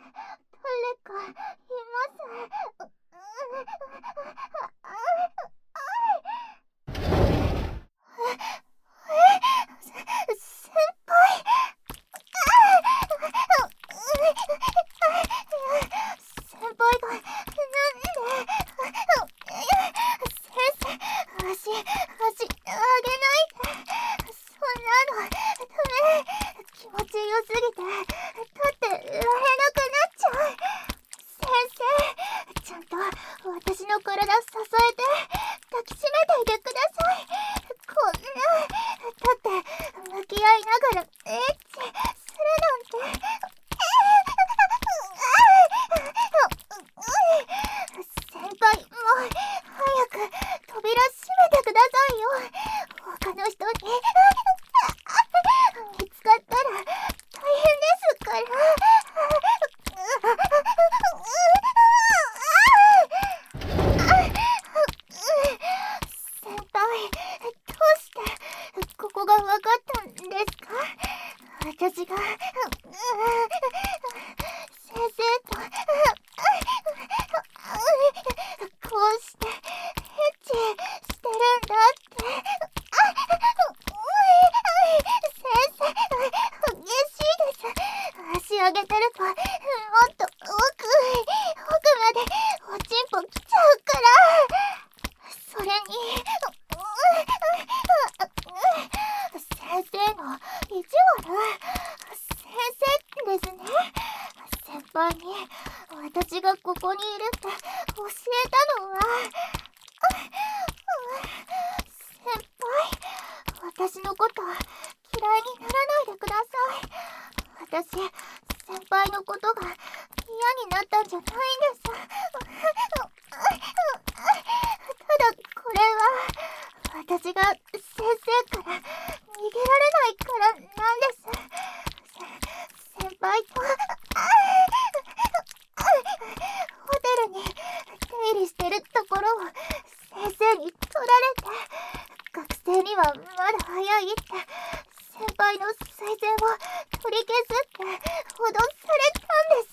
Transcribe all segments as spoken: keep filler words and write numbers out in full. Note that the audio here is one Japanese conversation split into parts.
かいます。先輩。先輩がなんで。先生、足足あげないで。そんなのダメ。気持ちよすぎて立ってられなくなっちゃう。先生、ちゃんと私の体支えて抱きしめていてください。こんなだって向き合いながらエッチするなんて。先輩、もう早く扉閉めてくださいよ。他の人に見つかったら大変ですから。先輩、どうしてここが分かったんですか？私が先生とこうしてエッチしてるんだって。先生、激しいです。足上げてるともっと奥奥までおちんぽ来ちゃうから。それに先生の意地悪。先生ですね。先輩に私がここにいるって教えたのは。先輩、私のこと嫌いにならないでください。私、先輩のことが嫌になったんじゃないんです。ただこれは私が先生から逃げられないからなんです。先輩とホテルに出入りしてるところを先生に取られて、学生にはまだ早いって先輩の推薦を取り消すって脅されたんです。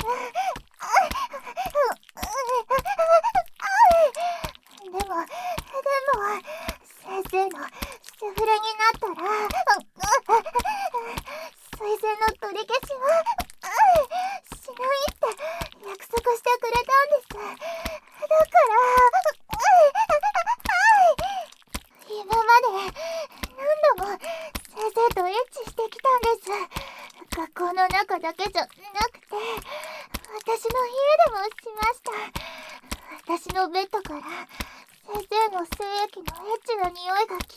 でもでも先生のセフレになったら推薦の取り消しはしないって約束してくれたんです。だから今まで何度も先生とエッチしてきたんです。学校の中だけじゃなくて私の家でもしました。私のベッドから先生の精液のエッチな匂いが消えないんです。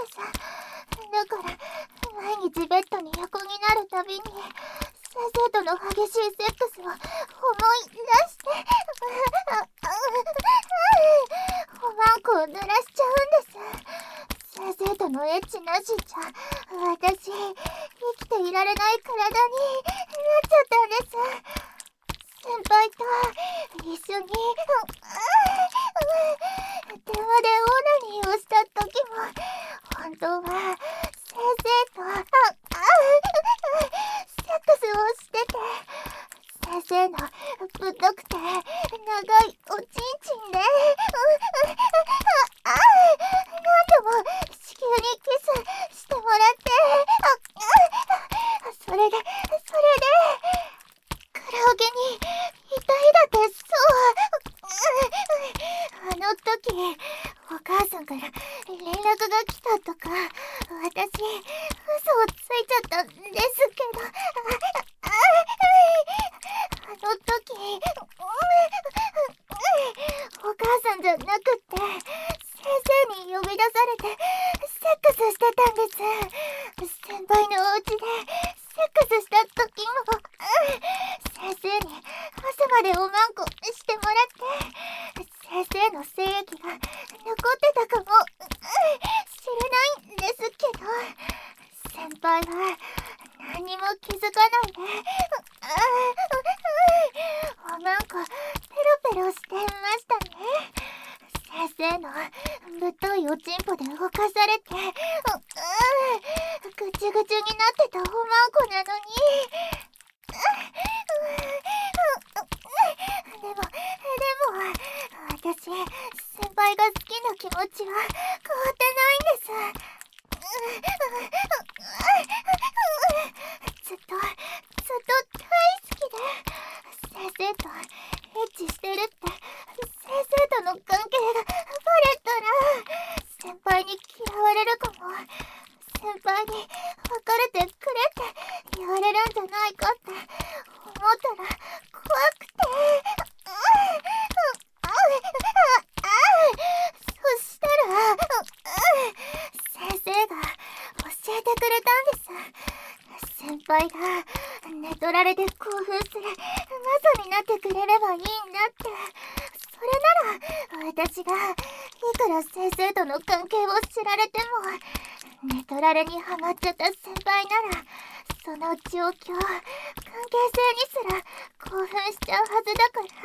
だから毎日ベッドに横になるたびに先生との激しいセックスを思い出しておまんこを濡らしちゃうんです。先生とのエッチなしじゃ私生きていられない体になっちゃったんです。先輩と一緒に電話でオナニーをした時も本当は先生とセックスをしてて、先生のぶっとくて長いおちんちんで何度も子宮にキスしてもらって、それでそれでカラオケにいたいだって。そうあの時お母さんから連絡が来たとか私嘘をついちゃったんですけど、あの時お母さんじゃなくって先生に呼び出されてセックスしてたんです。先輩のお家でセックスした時も先生に朝までおまんこしてもらって先生の精液が残ってたかもしれないんですけど、先輩は何も気づかないでおまんこペロペロしてましたね。先生のぶっといおちんぽで動かされてぐちぐちになってたおまんこなのに私、先輩が好きな気持ちは変わってないんです。ずっと、ずっと大好きで、先生とエッチしてるって、先生との関係がバレたら、先輩に嫌われるかも。先輩に別れてくれって言われるんじゃないかって思ったら怖くて、そしたら先生が教えてくれたんです。先輩が寝取られて興奮する魔女になってくれればいいんだって。それなら私がいくら先生との関係を知られても、寝取られにハマっちゃった先輩ならその状況、関係性にすら興奮しちゃうはずだからって。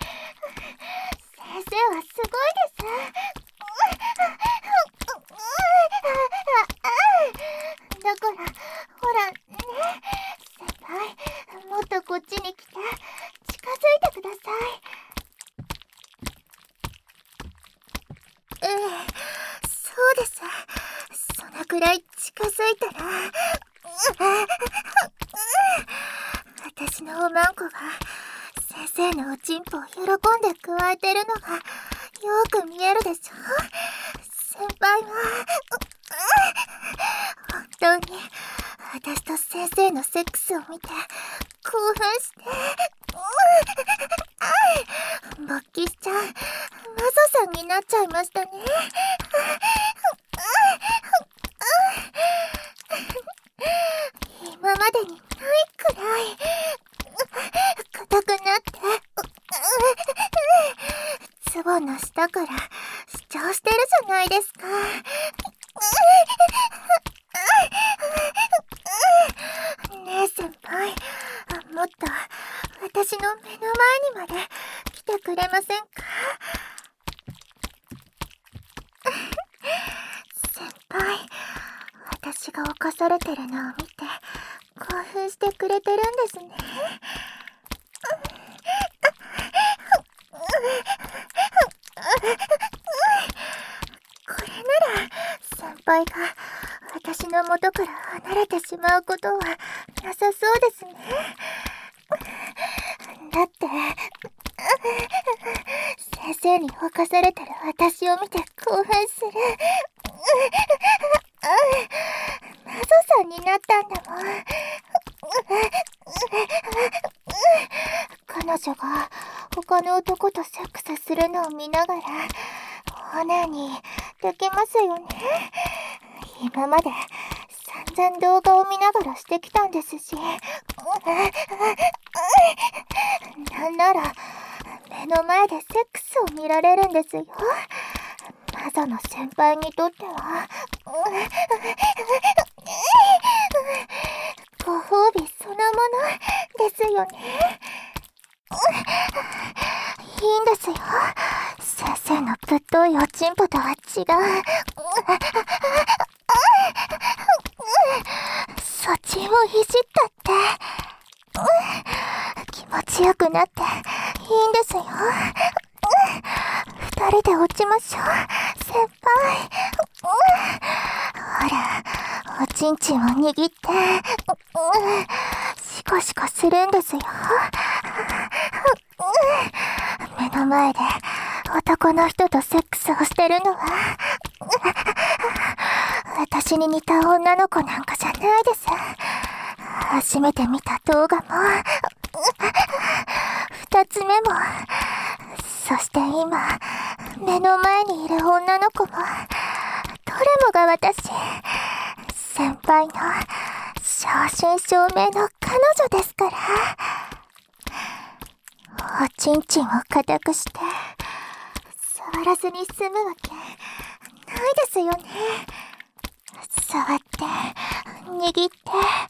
先生はすごいです。だからほらね、先輩、もっとこっちに来て近づいてください。ええ、そうです。そのくらい近づいたら、私のおまんこが先生のおちんぽを喜んでくわえてるのがよく見えるでしょ。先輩は本当に私と先生のセックスを見て興奮して勃起しちゃう魔女さんになっちゃいましたね。今までにないくらい硬くなってズボンの下から主張してるじゃないですか。ねえ先輩、もっと私の目の前にまで来てくれませんか？先輩、私が犯されてるのを見て興奮してくれてるんですね。これなら先輩が私の元から離れてしまうことはなさそうですね。だって先生に犯されてる私を見て興奮する魔女さんになったんだもん。彼女が他の男とセックスするのを見ながら骨にできますよね。今まで散々動画を見ながらしてきたんですし、なんなら目の前でセックスを見られるんですよ。魔女の先輩にとってはご褒美そのものですよね。いいんですよ。先生のぶっといおちんぽとは違う。そっちをいじったって気持ちよくなっていいんですよ。二人で落ちましょう、先輩。ほら、おちんちんを握ってシコシコするんですよ。目の前で男の人とセックスをしてるのは私に似た女の子なんかじゃないです。初めて見た動画も二つ目も、そして今目の前にいる女の子も、どれもが私、先輩の正真正銘の彼女ですから。おちんちんを固くして触らずに済むわけないですよね。触って握って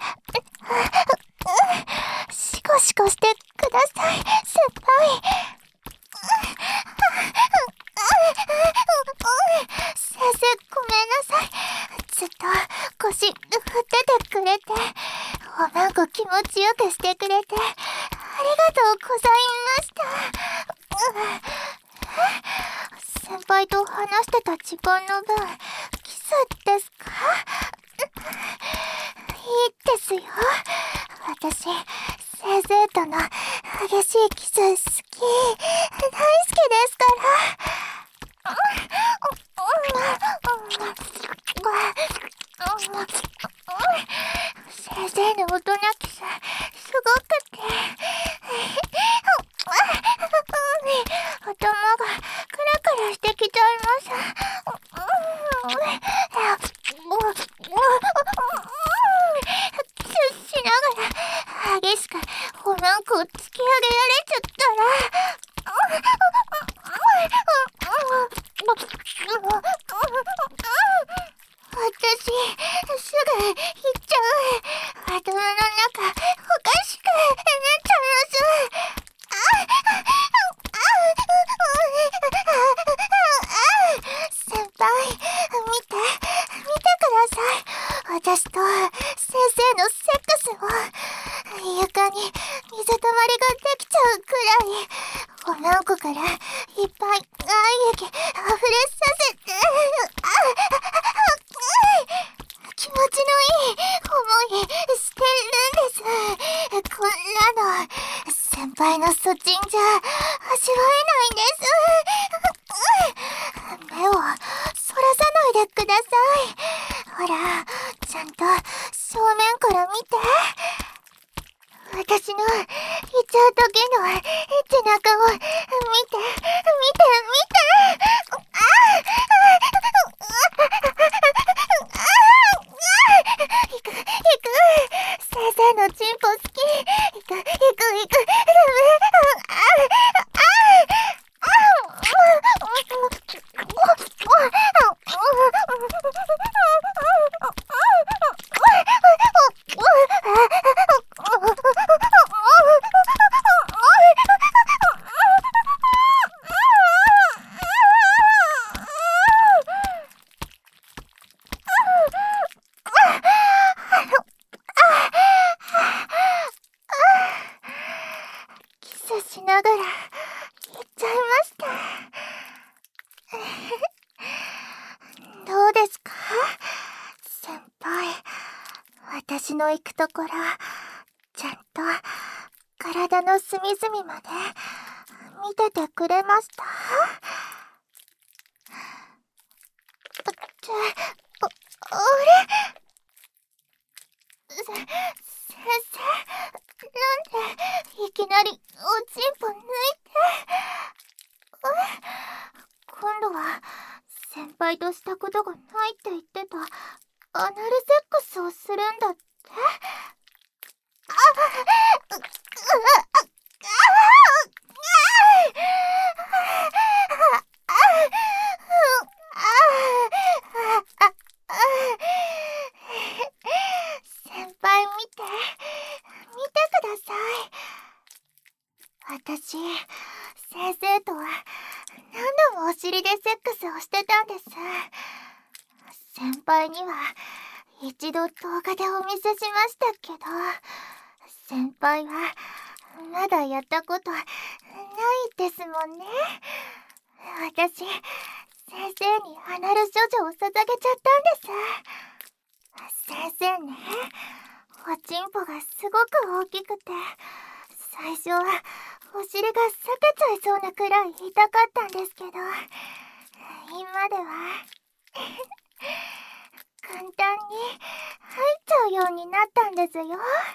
シコシコしてください、先輩。先生、ごめんなさい。ずっと腰振っててくれて、おまんこ気持ちよくしてくれてありがとうございました。 先輩と話してた時間の分、キスですか？いいですよ。私、先生との激しいキス好き、大好きですから。先生の大人キス、すごくて。頭がクラクラしてきちゃいます。キスしながら激しくおランクを突き上げられちゃったら、私すぐ行っちゃう。頭の中おかしくなっちゃいます。先輩、見て、見てください。私と先生のセックスを床に水たまりができちゃうくらい、おらんこからいっぱい愛液あふれさせて、気持ちのいい思いしてるんです。こんなの先輩のそちんじゃ味わえないんです。目をそらさないでください。ほら、ちゃんと正面から見て。私のいちゃう時のエッチな顔見て、見て、見て。ああ行く、行く。先生のチンポ好き。行く、行く、行く。ダメ。ああキスしながら行っちゃいました。どうですか？先輩、私の行くところ、ちゃんと体の隅々まで見ててくれました？ってあ、あれ？せ、先生、なんでいきなりおちんぽ抜いて。え？今度は先輩としたことがないって言ってたアナルセックスをするんだって？あっ、う、う、あ、あ、先輩見て、見てください。私、先生とは何度もお尻でセックスをしてたんです。先輩には一度動画でお見せしましたけど、先輩はまだやったことないですもんね。私、先生にアナル処女を捧げちゃったんです。先生ね、おちんぽがすごく大きくて、最初はお尻が裂けちゃいそうなくらい痛かったんですけど、今では簡単に入っちゃうようになったんですよ。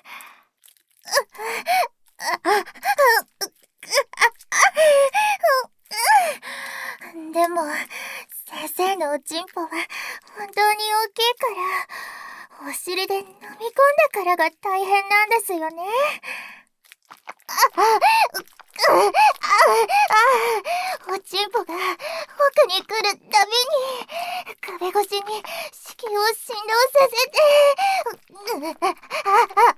でも先生のおちんぽは本当に大きいから、お尻で飲み込んだからが大変なんですよね。ああ、う、ああ、おちんぽが奥に来るたびに壁越しに子宮を振動させて、ああ、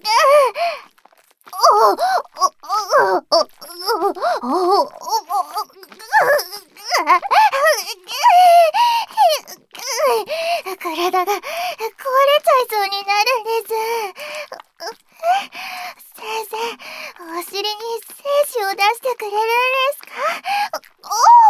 おおおおおおお体が壊れちゃいそうになるんです。先生、お尻に精子を出してくれるんですか？おお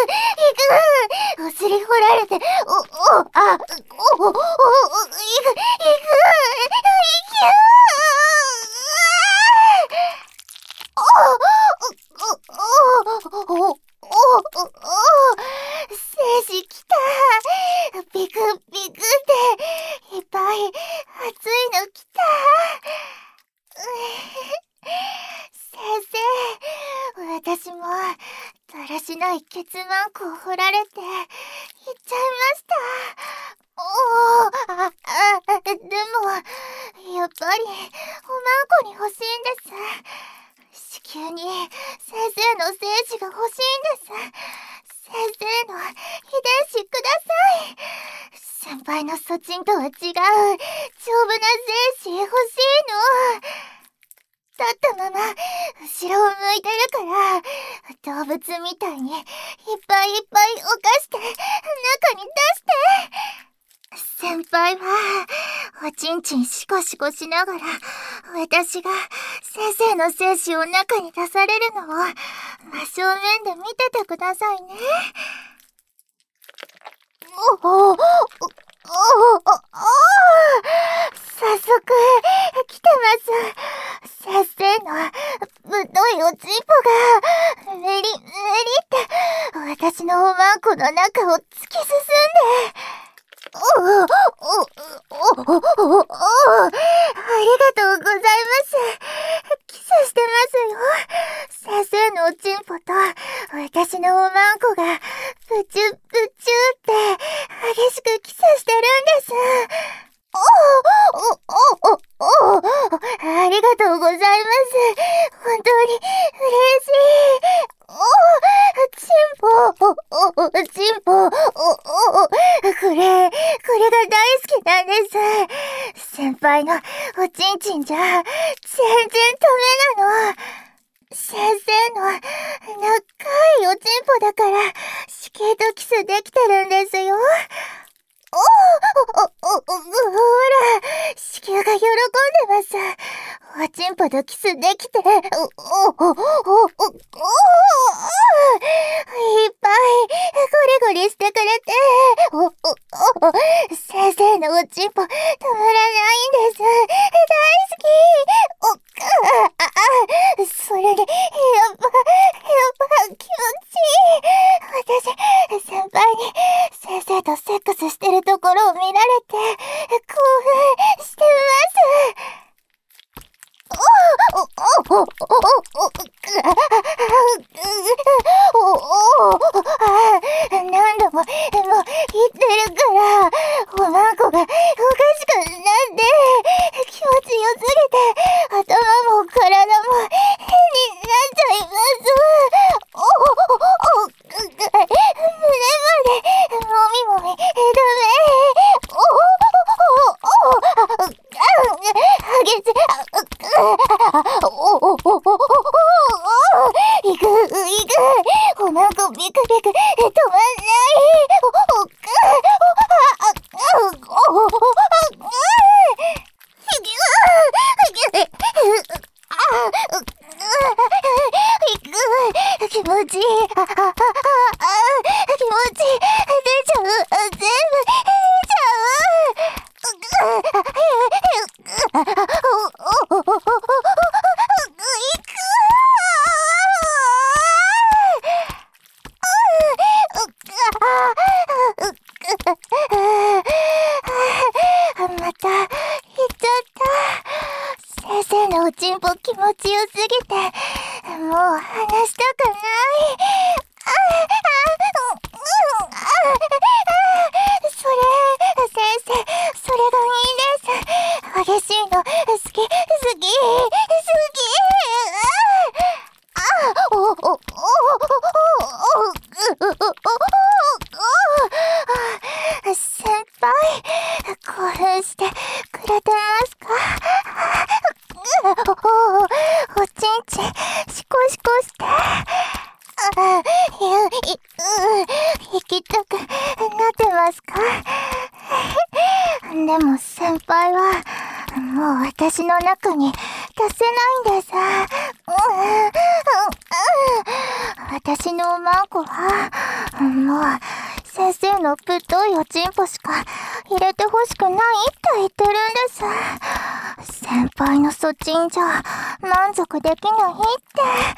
くお尻掘られて、お、お、あ、お、お、お、お、いく、いく、いく、お、お、お、お、お、お、精子きた。ビクビクっていっぱい熱いのきた。先生、私もだらしないケツマンコを掘られて行っちゃいました。おー、あ、あ、でもやっぱりおまんこに欲しいんです。子宮に先生の精子が欲しいんです。先生の遺伝子ください。先輩のそちんとは違う丈夫な精子欲しいの。立ったまま後ろを向いてるから動物みたいにいっぱいいっぱい犯して中に出して。先輩はおちんちんシコシコしながら私が先生の精子を中に出されるのを真正面で見ててくださいね。おおおおおお早速来てます。先生のぶっといおちんぽがメリメリって私のおまんこの中を突き進んで、おおおおおおおおありがとうございます。キスしてますよ。先生のおちんぽと私のおまんこがプチュプチュって激しくキスしてるんです。おおおおおありがとうございます。本当に嬉しい。おちんぽおおちんぽおおこれこれが大好きなんです。先輩のおちんちんじゃ全然ダメなの。先生の長いおちんぽだからしけーとキスできてるんですよ。おおおおおほら子宮が喜んでます。おちんぽとキスできて、おおおおおおおいっぱいゴリゴリしてくれて、おおお先生のおちんぽたまらないんです。大好き。おあああそれでやっぱやっぱ気持ちいい。私先輩に先生とセックスしてるところを見られて興奮してます。おおおおおおおおお何度ももう言ってるからおまんこがおかしくなって気持ちよすぎて頭も体も変になっちゃいます。おおおお胸までもみもみダメ。おおおおあげておおおおおいくいくおまんこビクビク止まんない。おおおおお気持ちいい。あああ気持ちいい。出ちゃう。全部出ちゃう。おおおおおまた言っちゃった。先生のおちんぽ気持ちよすぎてもう離したくない。あそれ先生それがいいんです。激しいの好き好き好き。あおおおおお先輩興奮してくれてますか。おおちんちんシコシコしてあゆい行きたくなってますか。でも先輩はもう私の中に出せないんです。私のおまんこはもう先生のぶっといおちんぽしか入れてほしくないって言ってるんです。先輩のそっちんじゃ満足できないって。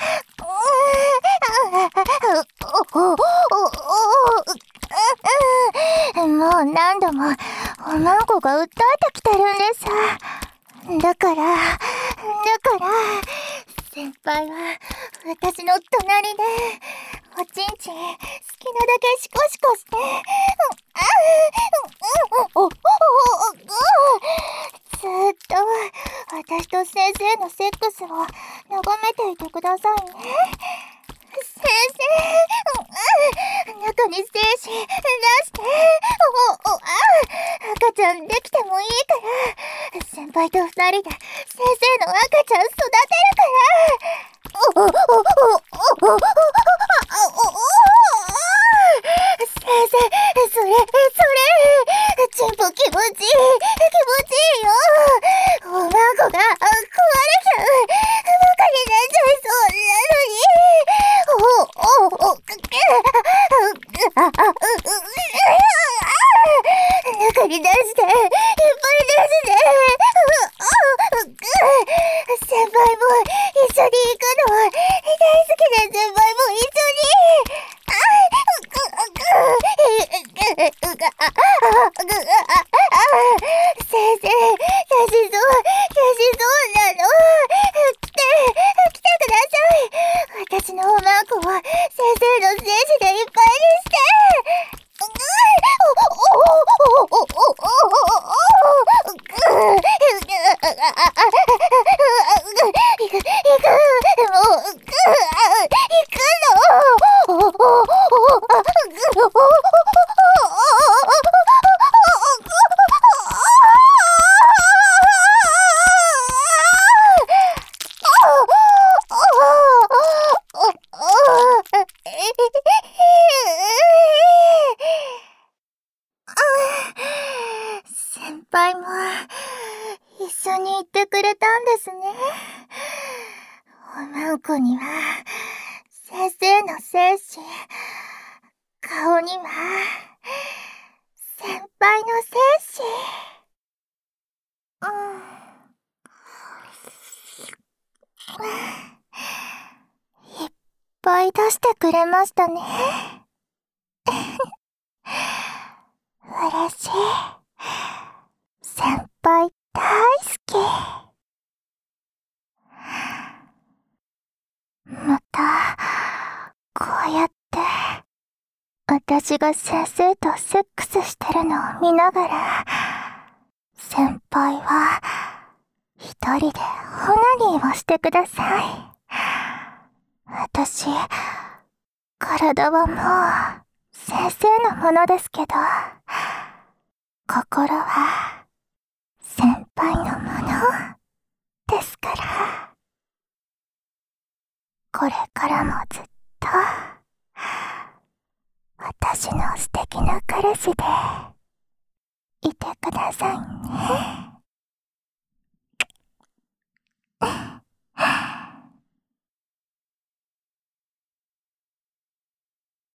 もう何度もおまんこが訴えてきてるんです。だからだから先輩は私の隣でおちんちん好きなだけシコシコしてずーっと私と先生のセックスを眺めていてくださいね。先生、中に精子出して赤ちゃんできてもいいから先輩と二人で先生の赤ちゃん育てるから先生、それ、それチンポ気持ちいい、気持ちいいよ。おまんこが壊れちゃう、バカになっちゃいそうなのに。おおおお中に出して、いっぱい出して先輩も一緒に行くの大好きな先輩も一緒に先生、やしそう、やしそうなの。来て、来てください。私のおまんこを先生の精子でいっぱいにして。行く、行く、もう、行くの。先輩も一緒に行ってくれたんですね。おまんこには先生の精子、顔には先輩の精子。うん、いっぱい出してくれましたね。嬉しい。先輩大好き。またこうやって私が先生とセックスしてるのを見ながら先輩は一人でオナニーをしてください。私、体はもう先生のものですけど、心は先輩のものですから。これからもずっと私の素敵な彼氏で